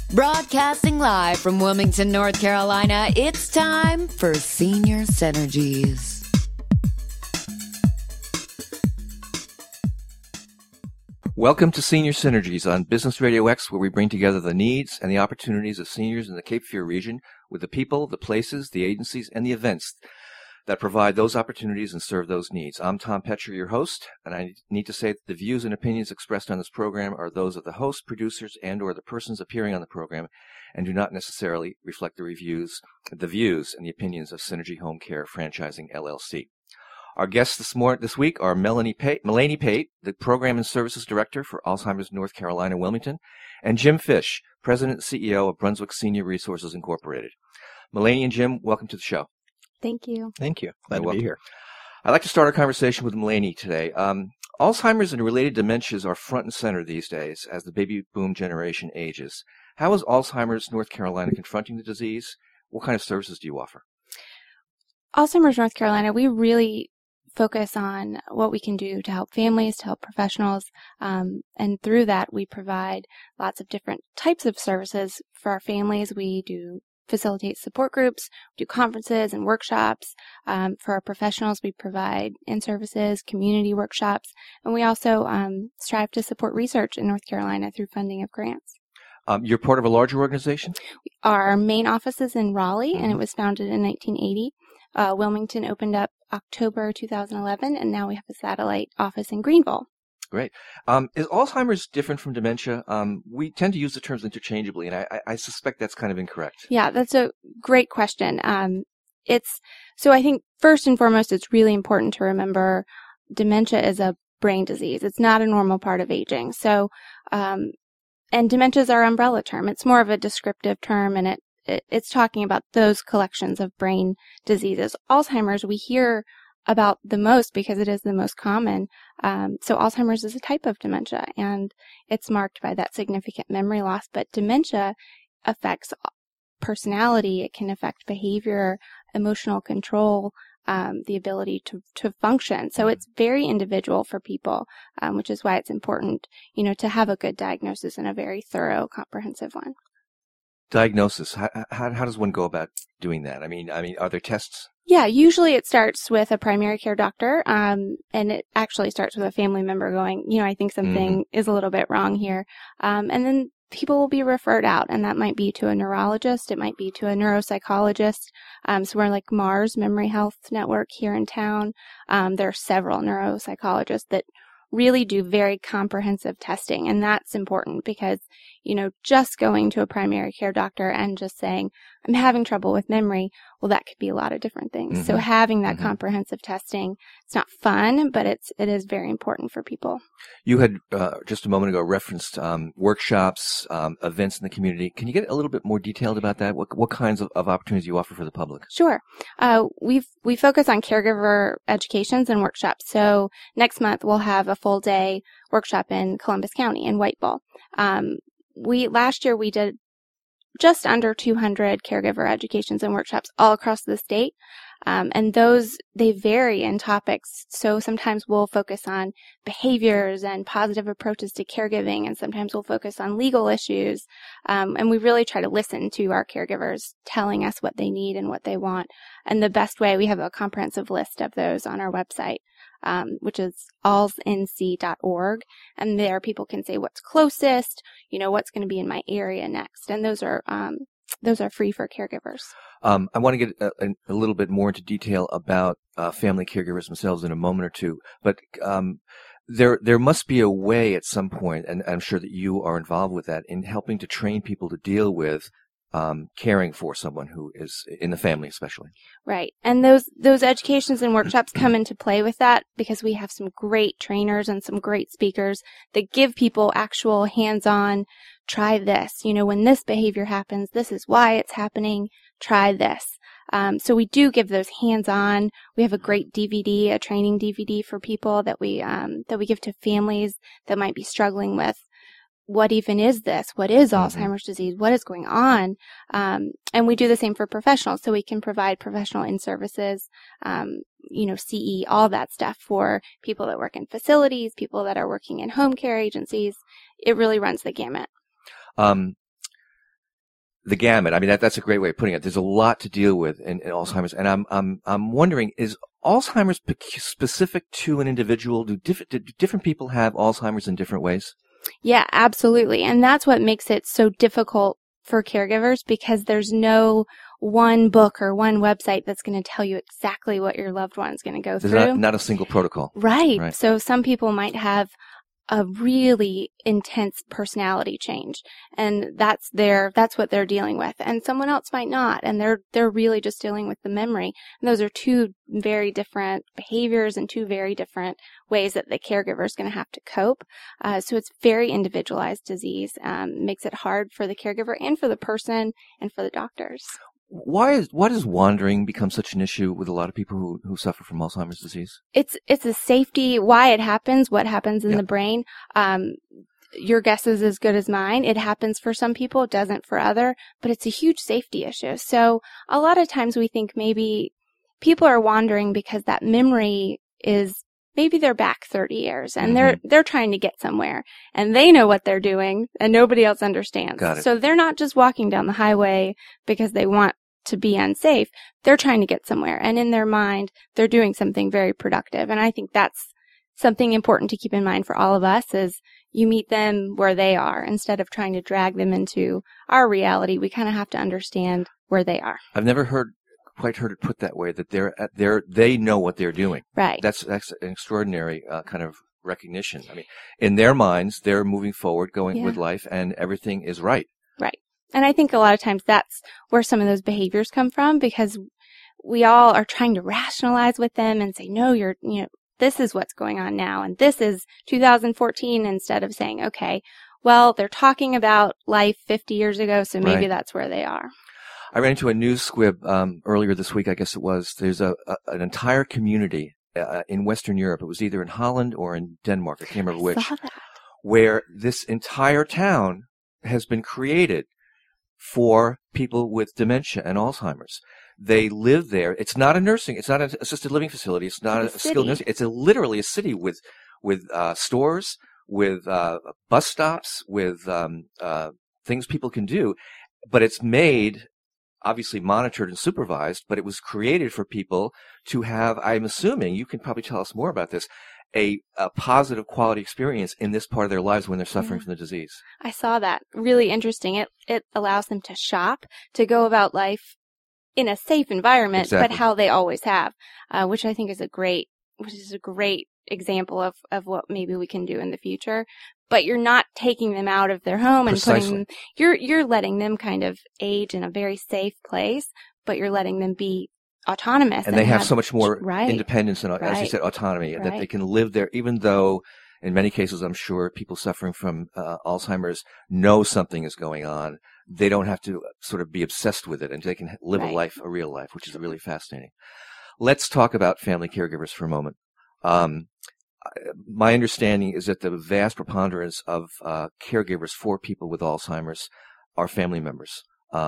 Broadcasting live from Wilmington, North Carolina, it's time for Senior Synergies. Welcome to Senior Synergies on Business Radio X, where we bring together the needs and the opportunities of seniors in the Cape Fear region with the people, the places, the agencies, and the events that provide those opportunities and serve those needs. I'm Tom Petcher, your host, and I need to say that the views and opinions expressed on this program are those of the host, producers, and or the persons appearing on the program and do not necessarily reflect the views, and the opinions of Synergy Home Care Franchising, LLC. Our guests this week are Melanie Pate, the Program and Services Director for Alzheimer's North Carolina, Wilmington, and Jim Fish, President and CEO of Brunswick Senior Resources Incorporated. Melanie and Jim, welcome to the show. Thank you. Thank you. Glad to be here. I'd like to start our conversation with Melanie today. Alzheimer's and related dementias are front and center these days as the baby boom generation ages. How is Alzheimer's North Carolina confronting the disease? What kind of services do you offer? Alzheimer's North Carolina, we really focus on what we can do to help families, to help professionals, and through that we provide lots of different types of services for our families. We do facilitate support groups, we do conferences and workshops. For our professionals, we provide in-services, community workshops, and we also strive to support research in North Carolina through funding of grants. You're part of a larger organization? Our main office is in Raleigh, and it was founded in 1980. Wilmington opened up October 2011, and now we have a satellite office in Greenville. Great. Is Alzheimer's different from dementia? We tend to use the terms interchangeably, and I suspect that's kind of incorrect. Yeah, that's a great question. So I think first and foremost, it's really important to remember dementia is a brain disease. It's not a normal part of aging. So, and dementia is our umbrella term. It's more of a descriptive term, and it's talking about those collections of brain diseases. Alzheimer's, we hear about the most because it is the most common. So Alzheimer's is a type of dementia, and it's marked by that significant memory loss. But dementia affects personality. It can affect behavior, emotional control, the ability to function. So it's very individual for people, which is why it's important, to have a good diagnosis and a very thorough, comprehensive one. Diagnosis. How does one go about doing that? I mean, are there tests? Yeah, usually it starts with a primary care doctor, and it actually starts with a family member going, I think something is a little bit wrong here. And then people will be referred out, and that might be to a neurologist, it might be to a neuropsychologist. So we're like Mars Memory Health Network here in town. There are several neuropsychologists that really do very comprehensive testing, and that's important because, just going to a primary care doctor and just saying, I'm having trouble with memory, well, that could be a lot of different things. So having that comprehensive testing, it's not fun, but it is very important for people. You had just a moment ago referenced workshops, events in the community. Can you get a little bit more detailed about that? What kinds of opportunities you offer for the public? Sure. We focus on caregiver educations and workshops. So next month we'll have a full day workshop in Columbus County in Whiteville. Last year we did just under 200 caregiver educations and workshops all across the state. And they vary in topics. So sometimes we'll focus on behaviors and positive approaches to caregiving, and sometimes we'll focus on legal issues. And we really try to listen to our caregivers telling us what they need and what they want. And the best way, we have a comprehensive list of those on our website, which is alznc.org. And there people can say what's closest, what's going to be in my area next. And those are free for caregivers. I want to get a little bit more into detail about family caregivers themselves in a moment or two, but there must be a way at some point, and I'm sure that you are involved with that, in helping to train people to deal with caring for someone who is in the family, especially. Right. And those educations and workshops come into play with that because we have some great trainers and some great speakers that give people actual hands-on, try this. When this behavior happens, this is why it's happening. Try this. So we do give those hands-on. We have a great DVD, a training DVD for people that we give to families that might be struggling with what even is this? What is Alzheimer's disease? What is going on? And we do the same for professionals. So we can provide professional in-services, CE, all that stuff for people that work in facilities, people that are working in home care agencies. It really runs the gamut. the gamut. I mean, that's a great way of putting it. There's a lot to deal with in Alzheimer's, and I'm wondering, is Alzheimer's specific to an individual? Do different people have Alzheimer's in different ways? Yeah, absolutely. And that's what makes it so difficult for caregivers, because there's no one book or one website that's going to tell you exactly what your loved one's going to go through. There's not a single protocol. Right. So some people might have a really intense personality change, and that's what they're dealing with. And someone else might not, and they're really just dealing with the memory. And those are two very different behaviors and two very different ways that the caregiver is going to have to cope. So it's very individualized disease. Makes it hard for the caregiver and for the person and for the doctors. Why does wandering become such an issue with a lot of people who suffer from Alzheimer's disease? It's a safety, why it happens, what happens in the brain. Your guess is as good as mine. It happens for some people, it doesn't for other, but it's a huge safety issue. So a lot of times we think maybe people are wandering because that memory is, maybe they're back 30 years and they're trying to get somewhere and they know what they're doing and nobody else understands. Got it. So they're not just walking down the highway because they want to be unsafe. They're trying to get somewhere, and in their mind, they're doing something very productive. And I think that's something important to keep in mind for all of us, is you meet them where they are instead of trying to drag them into our reality. We kind of have to understand where they are. I've never quite heard it put that way, that they know what they're doing. Right. That's an extraordinary kind of recognition. I mean, in their minds, they're moving forward, going with life, and everything is right. Right. And I think a lot of times that's where some of those behaviors come from, because we all are trying to rationalize with them and say, no, this is what's going on now, and this is 2014, instead of saying, okay, well, they're talking about life 50 years ago, so maybe that's where they are. I ran into a news squib earlier this week, I guess it was. There's an entire community in Western Europe. It was either in Holland or in Denmark, I can't remember which, where this entire town has been created for people with dementia and Alzheimer's. They live there. It's not an assisted living facility. It's not a skilled nursing. It's literally a city with stores, with bus stops, with things people can do. But it's made, obviously monitored and supervised, but it was created for people to have, I'm assuming, you can probably tell us more about this, a positive quality experience in this part of their lives when they're suffering from the disease. I saw that. Really interesting. It allows them to shop, to go about life in a safe environment, but how they always have, which I think is a great example of what maybe we can do in the future. But you're not taking them out of their home and putting them, you're letting them kind of age in a very safe place, but you're letting them be autonomous. And they have so much more independence and, as you said, autonomy, that they can live there, even though in many cases, I'm sure people suffering from Alzheimer's know something is going on. They don't have to sort of be obsessed with it, and they can live a real life, which is really fascinating. Let's talk about family caregivers for a moment. My understanding is that the vast preponderance of caregivers for people with Alzheimer's are family members.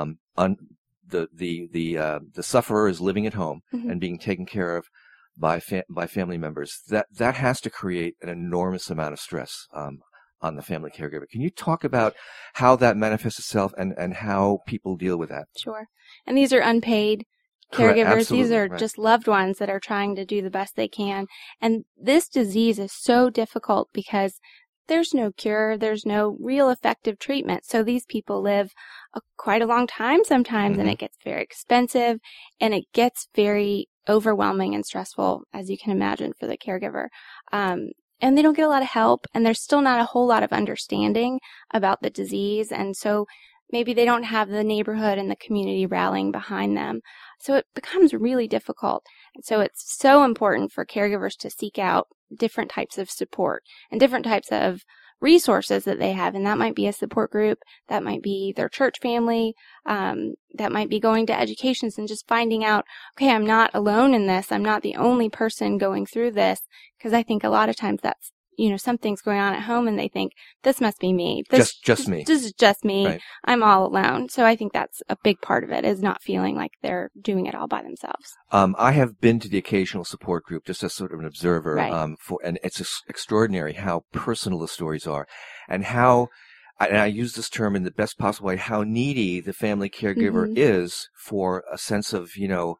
The sufferer is living at home and being taken care of by family members. That has to create an enormous amount of stress on the family caregiver. Can you talk about how that manifests itself and how people deal with that? Sure. And these are unpaid caregivers. These are just loved ones that are trying to do the best they can. And this disease is so difficult because there's no cure. There's no real effective treatment. So these people live quite a long time sometimes, and it gets very expensive, and it gets very overwhelming and stressful, as you can imagine, for the caregiver. And they don't get a lot of help, and there's still not a whole lot of understanding about the disease. And so maybe they don't have the neighborhood and the community rallying behind them. So it becomes really difficult. And so it's so important for caregivers to seek out different types of support and different types of resources that they have. And that might be a support group, that might be their church family, that might be going to educations and just finding out, okay, I'm not alone in this. I'm not the only person going through this. Because I think a lot of times that's, something's going on at home and they think, this must be me. Just me. This is just me. Right. I'm all alone. So I think that's a big part of it, is not feeling like they're doing it all by themselves. I have been to the occasional support group just as sort of an observer, and it's extraordinary how personal the stories are, and how I use this term in the best possible way, how needy the family caregiver is for a sense of,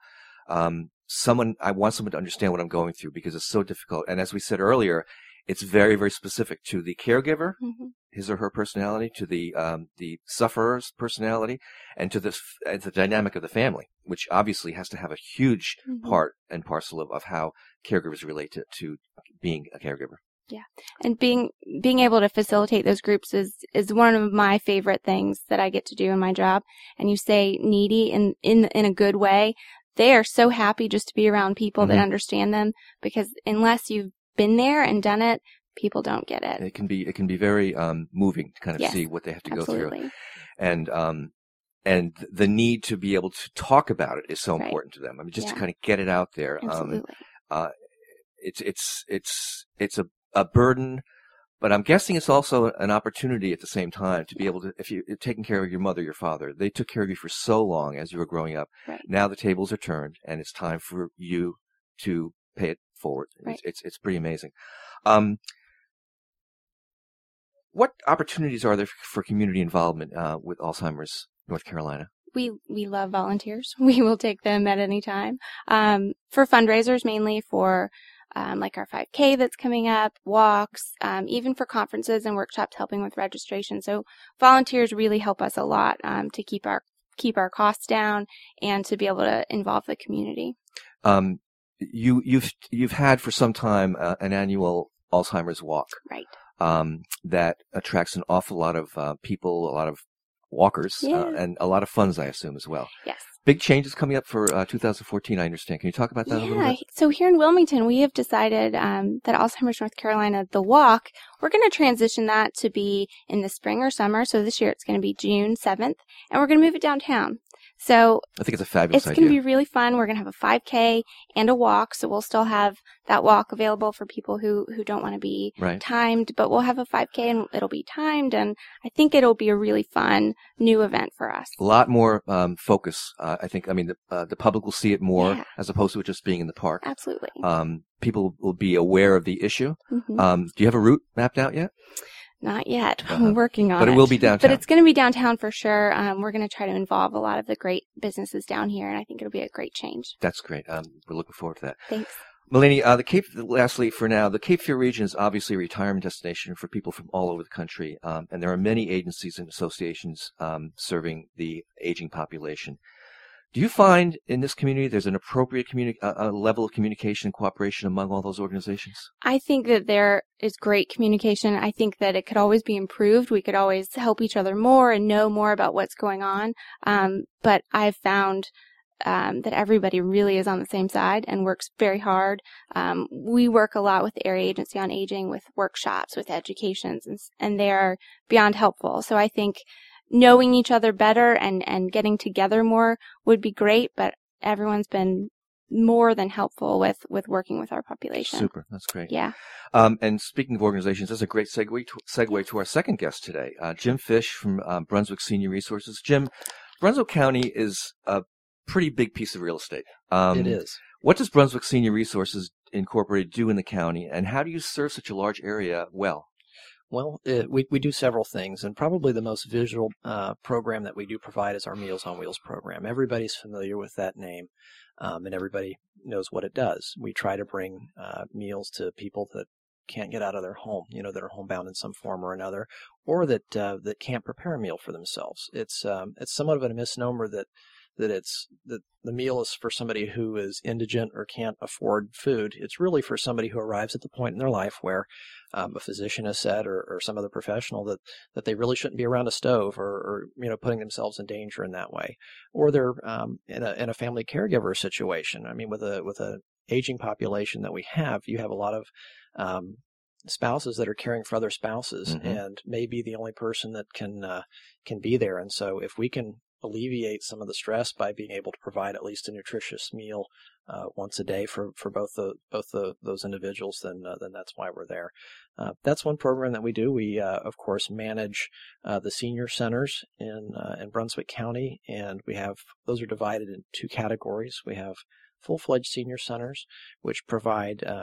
I want someone to understand what I'm going through because it's so difficult. And as we said earlier, it's very, very specific to the caregiver, his or her personality, to the sufferer's personality, and to the dynamic of the family, which obviously has to have a huge part and parcel of how caregivers relate to being a caregiver. Yeah. And being able to facilitate those groups is one of my favorite things that I get to do in my job. And you say needy in a good way. They are so happy just to be around people that understand them, because unless you've been there and done it, people don't get it. It can be very moving to kind of see what they have to go through. And the need to be able to talk about it is so important to them. I mean, just to kind of get it out there. Absolutely. It's a burden, but I'm guessing it's also an opportunity at the same time to be able to, if you're taking care of your mother, your father, they took care of you for so long as you were growing up. Right. Now the tables are turned and it's time for you to pay it forward. Right. It's pretty amazing. What opportunities are there for community involvement with Alzheimer's North Carolina? We love volunteers. We will take them at any time. For fundraisers, mainly for like our 5K that's coming up, walks, even for conferences and workshops helping with registration. So volunteers really help us a lot to keep our costs down and to be able to involve the community. You've had for some time an annual Alzheimer's walk, right? That attracts an awful lot of people, a lot of walkers, and a lot of funds, I assume, as well. Yes. Big changes coming up for 2014, I understand. Can you talk about that a little bit? So here in Wilmington, we have decided that Alzheimer's North Carolina, the walk, we're going to transition that to be in the spring or summer. So this year it's going to be June 7th, and we're going to move it downtown. So I think it's a fabulous idea. It's going to be really fun. We're going to have a 5K and a walk, so we'll still have that walk available for people who don't want to be timed, but we'll have a 5K and it'll be timed, and I think it'll be a really fun new event for us. A lot more focus, I think. I mean, the public will see it more as opposed to it just being in the park. Absolutely. People will be aware of the issue. Do you have a route mapped out yet? Not yet. We're working on it. But it will be downtown. But it's going to be downtown for sure. We're going to try to involve a lot of the great businesses down here, and I think it'll be a great change. That's great. We're looking forward to that. Thanks. Melanie, lastly, for now, the Cape Fear region is obviously a retirement destination for people from all over the country, and there are many agencies and associations serving the aging population. Do you find in this community there's an appropriate level of communication and cooperation among all those organizations? I think that there is great communication. I think that it could always be improved. We could always help each other more and know more about what's going on. But I've found that everybody really is on the same side and works very hard. We work a lot with the Area Agency on Aging, with workshops, with educations, and they are beyond helpful. So I think knowing each other better and getting together more would be great, but everyone's been more than helpful with working with our population. Super. That's great. Yeah. And speaking of organizations, that's a great segue to our second guest today, Jim Fish from Brunswick Senior Resources. Jim, Brunswick County is a pretty big piece of real estate. It is. What does Brunswick Senior Resources Incorporated do in the county, and how do you serve such a large area well? Well, we do several things, and probably the most visual program that we do provide is our Meals on Wheels program. Everybody's familiar with that name, and everybody knows what it does. We try to bring meals to people that can't get out of their home, that are homebound in some form or another, or that can't prepare a meal for themselves. It's somewhat of a misnomer that the meal is for somebody who is indigent or can't afford food. It's really for somebody who arrives at the point in their life where a physician has said, or some other professional, that they really shouldn't be around a stove, or putting themselves in danger in that way, or they're in a family caregiver situation. I mean, with a aging population that we have, you have a lot of spouses that are caring for other spouses, and may be the only person that can be there. And so, if we can alleviate some of the stress by being able to provide at least a nutritious meal once a day for both those individuals, then that's why we're there. That's one program that we do. We of course manage the senior centers in Brunswick County, and those are divided in two categories. We have full-fledged senior centers, which provide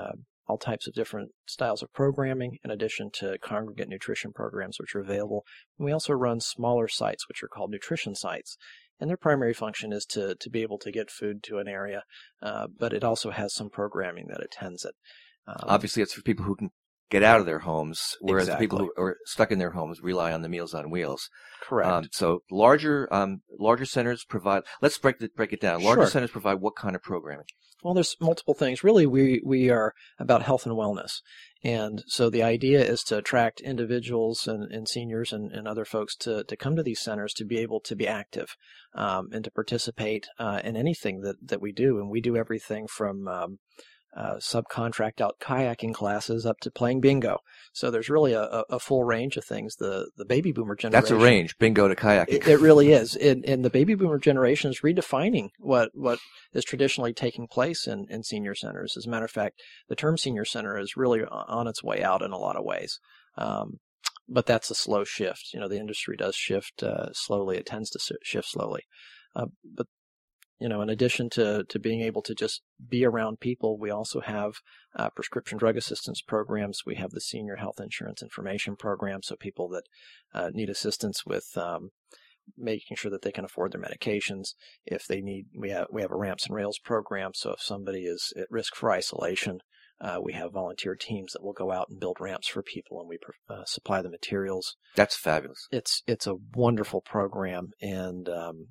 all types of different styles of programming, in addition to congregate nutrition programs, which are available. And we also run smaller sites, which are called nutrition sites. And their primary function is to be able to get food to an area, but it also has some programming that attends it. Obviously, it's for people who can get out of their homes, whereas Exactly. the people who are stuck in their homes rely on the Meals on Wheels. Correct. So larger centers provide. Let's break it down. Larger Sure. centers provide what kind of programming? Well, there's multiple things. Really, we are about health and wellness. And so the idea is to attract individuals and seniors and other folks to come to these centers to be able to be active and to participate in anything that we do. And we do everything from subcontract out kayaking classes up to playing bingo. So there's really a full range of things. The baby boomer generation. That's a range, bingo to kayaking. It really is. And the baby boomer generation is redefining what is traditionally taking place in senior centers. As a matter of fact, the term senior center is really on its way out in a lot of ways. But that's a slow shift. The industry does shift slowly. It tends to shift slowly. But in addition to being able to just be around people, we also have prescription drug assistance programs. We have the Senior Health Insurance Information Program, so people that need assistance with making sure that they can afford their medications. If they need, we have a Ramps and Rails program, so if somebody is at risk for isolation, we have volunteer teams that will go out and build ramps for people, and we supply the materials. That's fabulous. It's a wonderful program, and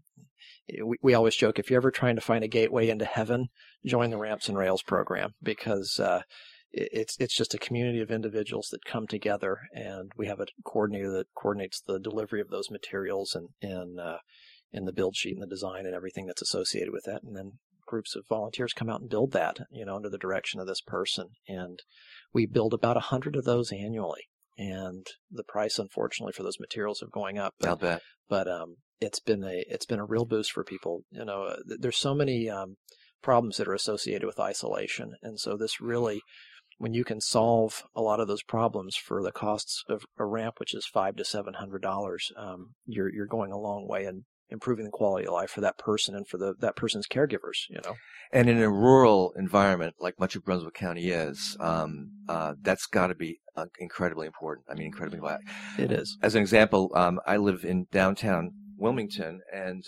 we always joke, if you're ever trying to find a gateway into heaven, join the Ramps and Rails program, because it's just a community of individuals that come together, and we have a coordinator that coordinates the delivery of those materials and the build sheet and the design and everything that's associated with that, and then groups of volunteers come out and build that, under the direction of this person, and we build about 100 of those annually. And the price, unfortunately, for those materials are going up. I'll bet. But it's been a real boost for people. There's so many problems that are associated with isolation, and so this really, when you can solve a lot of those problems for the costs of a ramp, which is $500 to $700, you're going a long way in improving the quality of life for that person and for that person's caregivers. And in a rural environment like much of Brunswick County is, that's got to be incredibly important. I mean, incredibly vital. It is. As an example, I live in downtown Wilmington, and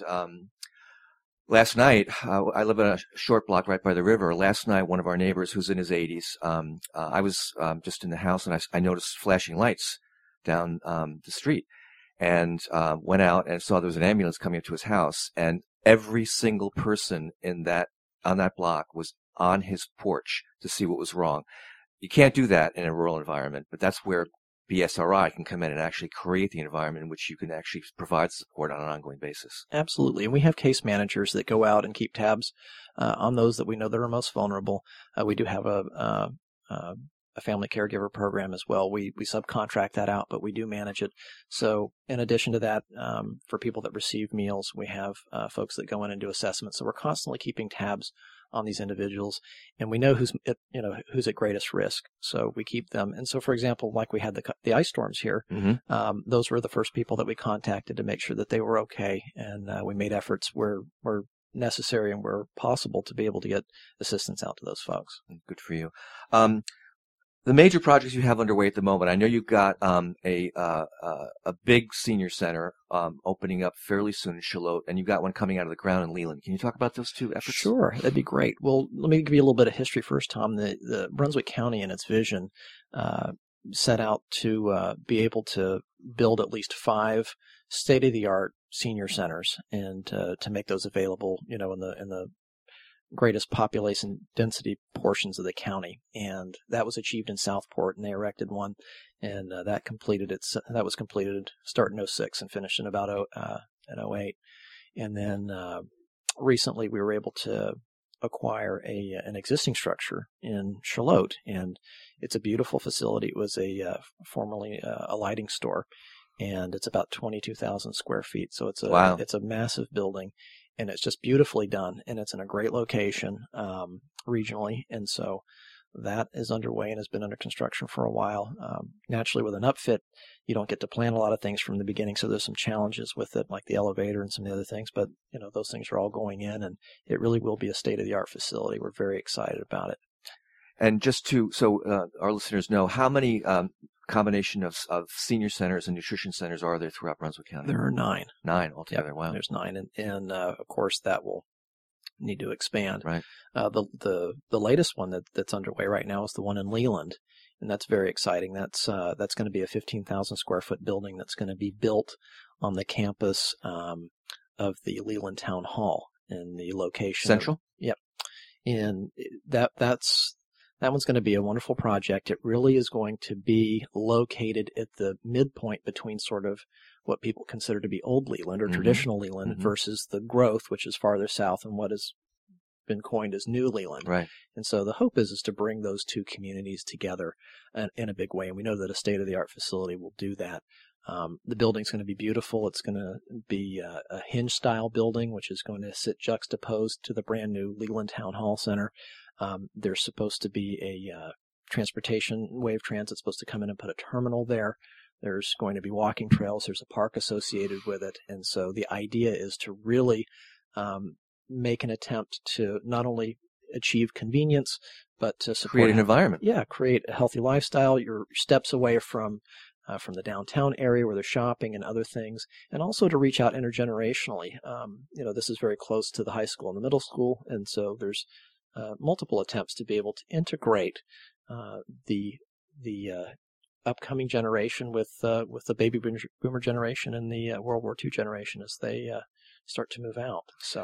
last night, I live in a short block right by the river. Last night, one of our neighbors, who's in his 80s, I was just in the house, and I noticed flashing lights down the street, and went out and saw there was an ambulance coming up to his house, and every single person on that block was on his porch to see what was wrong. You can't do that in a rural environment, but that's where BSRI can come in and actually create the environment in which you can actually provide support on an ongoing basis. Absolutely. And we have case managers that go out and keep tabs on those that we know that are most vulnerable. We do have a family caregiver program as well. We subcontract that out, but we do manage it. So in addition to that, for people that receive meals, we have folks that go in and do assessments. So we're constantly keeping tabs on these individuals, and we know who's at greatest risk. So we keep them. And so, for example, like we had the ice storms here, those were the first people that we contacted to make sure that they were okay, and we made efforts where necessary and where possible to be able to get assistance out to those folks. Good for you. The major projects you have underway at the moment, I know you've got a big senior center opening up fairly soon in Shallotte, and you've got one coming out of the ground in Leland. Can you talk about those two efforts? Sure, that'd be great. Well, let me give you a little bit of history first, Tom. The Brunswick County and its vision set out to be able to build at least 5 state-of-the-art senior centers, and to make those available, in the greatest population density portions of the county, and that was achieved in Southport, and they erected one, and that was completed starting in 06 and finished in about in 08, and then recently we were able to acquire an existing structure in Shallotte, and it's a beautiful facility. It was formerly a lighting store, and it's about 22,000 square feet, so it's a massive building. And it's just beautifully done, and it's in a great location regionally, and so that is underway and has been under construction for a while. Naturally, with an upfit, you don't get to plan a lot of things from the beginning, so there's some challenges with it, like the elevator and some of the other things, but those things are all going in, and it really will be a state-of-the-art facility. We're very excited about it. And just so our listeners know, how many combination of senior centers and nutrition centers are there throughout Brunswick County? There are 9. 9 altogether. Yep, wow. There's 9, and of course that will need to expand. Right. The latest one that's underway right now is the one in Leland, and that's very exciting. That's going to be a 15,000 square foot building that's going to be built on the campus of the Leland Town Hall in the location. Central? Yep. And that one's going to be a wonderful project. It really is going to be located at the midpoint between sort of what people consider to be old Leland or traditional Leland versus the growth, which is farther south, and what has been coined as New Leland. Right. And so the hope is to bring those two communities together in a big way. And we know that a state-of-the-art facility will do that. The building's going to be beautiful. It's going to be a hinge-style building, which is going to sit juxtaposed to the brand new Leland Town Hall Center. There's supposed to be a transportation, wave transit supposed to come in and put a terminal there. There's going to be walking trails. There's a park associated with it. And so the idea is to really make an attempt to not only achieve convenience, but to support create an environment. Yeah, create a healthy lifestyle. You're steps away from the downtown area where they're shopping and other things, and also to reach out intergenerationally. This is very close to the high school and the middle school, and so there's multiple attempts to be able to integrate the upcoming generation with the baby boomer generation and the World War II generation as they start to move out.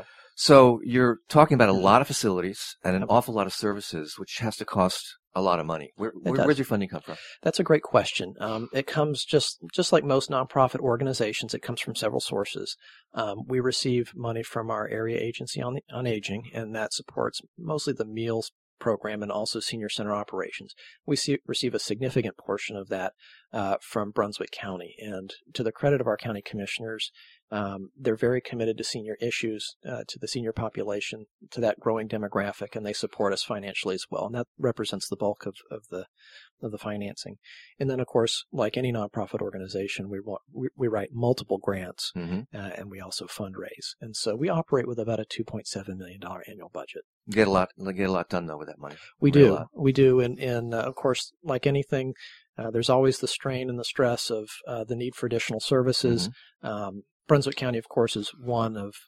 So you're talking about a lot of facilities and an awful lot of services, which has to cost a lot of money. Where's your funding come from? That's a great question. It comes just like most nonprofit organizations. It comes from several sources. We receive money from our area agency on aging, and that supports mostly the meals program and also senior center operations. We receive a significant portion of that from Brunswick County, and to the credit of our county commissioners, they're very committed to senior issues, to the senior population, to that growing demographic, and they support us financially as well. And that represents the bulk of the financing. And then, of course, like any nonprofit organization, we write multiple grants, and we also fundraise. And so we operate with about a $2.7 million annual budget. Get a lot done though with that money. We do, and of course, like anything, there's always the strain and the stress of the need for additional services. Brunswick County, of course, is one of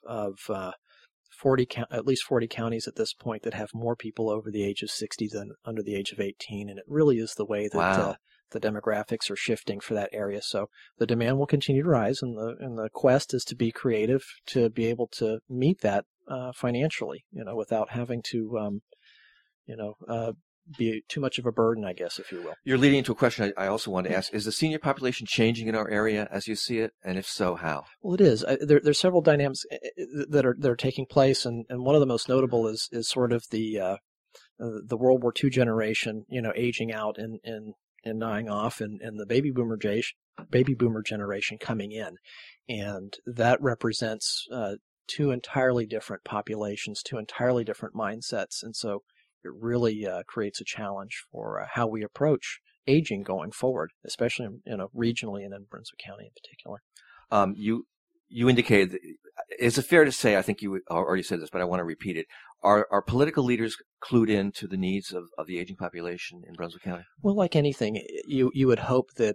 at least 40 counties at this point that have more people over the age of 60 than under the age of 18, and it really is the way that the demographics are shifting for that area. So the demand will continue to rise, and the quest is to be creative to be able to meet that financially, without having to, be too much of a burden, I guess, if you will. You're leading into a question I also wanted to ask. Is the senior population changing in our area as you see it? And if so, how? Well, it is. There's several dynamics that are taking place, and one of the most notable is sort of the World War II generation, aging out and dying off, and the baby boomer generation coming in. And that represents two entirely different populations, two entirely different mindsets. And so it really creates a challenge for how we approach aging going forward, especially regionally and in Brunswick County in particular. You indicated, is it fair to say, I think you already said this, but I want to repeat it, are political leaders clued in to the needs of the aging population in Brunswick County? Well, like anything, you would hope that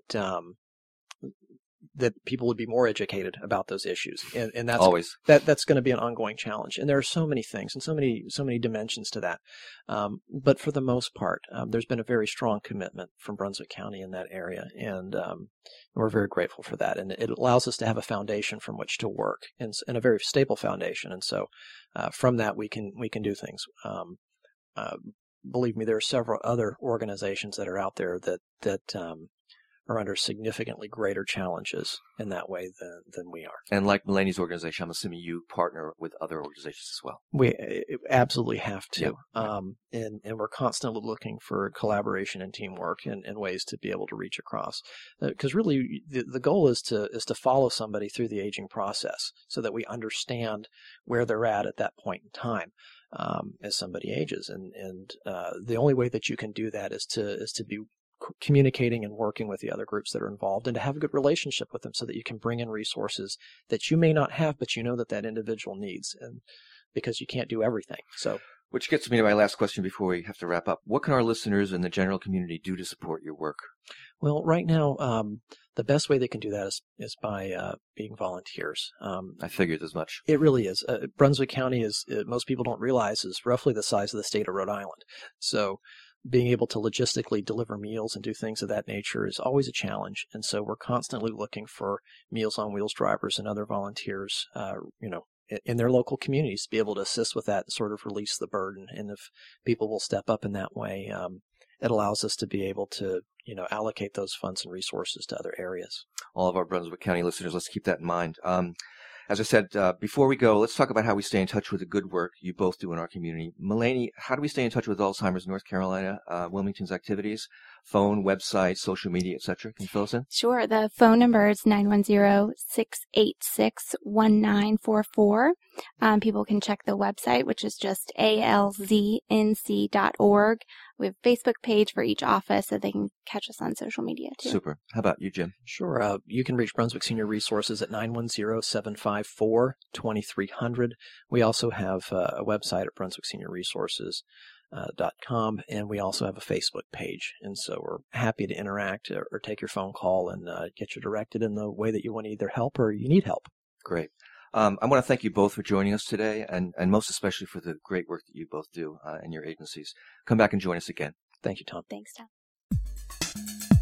that people would be more educated about those issues, and that's always that's going to be an ongoing challenge. And there are so many things and so many dimensions to that. But for the most part, there's been a very strong commitment from Brunswick County in that area, and we're very grateful for that. And it allows us to have a foundation from which to work, and a very stable foundation. And so, from that, we can do things. Believe me, there are several other organizations that are out there that are under significantly greater challenges in that way than we are. And like Mulaney's organization, I'm assuming you partner with other organizations as well. We absolutely have to. Yep. And we're constantly looking for collaboration and teamwork and ways to be able to reach across. Because really, the goal is to follow somebody through the aging process so that we understand where they're at that point in time. As somebody ages, and the only way that you can do that is to be communicating and working with the other groups that are involved, and to have a good relationship with them so that you can bring in resources that you may not have, but you know that individual needs, and because you can't do everything. So Which gets me to my last question before we have to wrap up. What can our listeners and the general community do to support your work? Well, right now, the best way they can do that is by being volunteers. I figured as much. It really is. Brunswick County is, most people don't realize, is roughly the size of the state of Rhode Island. So being able to logistically deliver meals and do things of that nature is always a challenge. And so we're constantly looking for Meals on Wheels drivers and other volunteers, in their local communities to be able to assist with that and sort of release the burden. And if people will step up in that way, it allows us to be able to, allocate those funds and resources to other areas. All of our Brunswick County listeners, let's keep that in mind. As I said, before we go, let's talk about how we stay in touch with the good work you both do in our community. Mulaney, how do we stay in touch with Alzheimer's North Carolina, Wilmington's activities, phone, website, social media, etc.? Can you fill us in? Sure. The phone number is 910-686-1944. People can check the website, which is just alznc.org. We have a Facebook page for each office, so they can catch us on social media, too. Super. How about you, Jim? Sure. You can reach Brunswick Senior Resources at 910-754-2300. We also have a website at brunswickseniorresources.com, and we also have a Facebook page. And so we're happy to interact or take your phone call and get you directed in the way that you want to either help or you need help. Great. I want to thank you both for joining us today, and most especially for the great work that you both do in your agencies. Come back and join us again. Thank you, Tom. Thanks, Tom.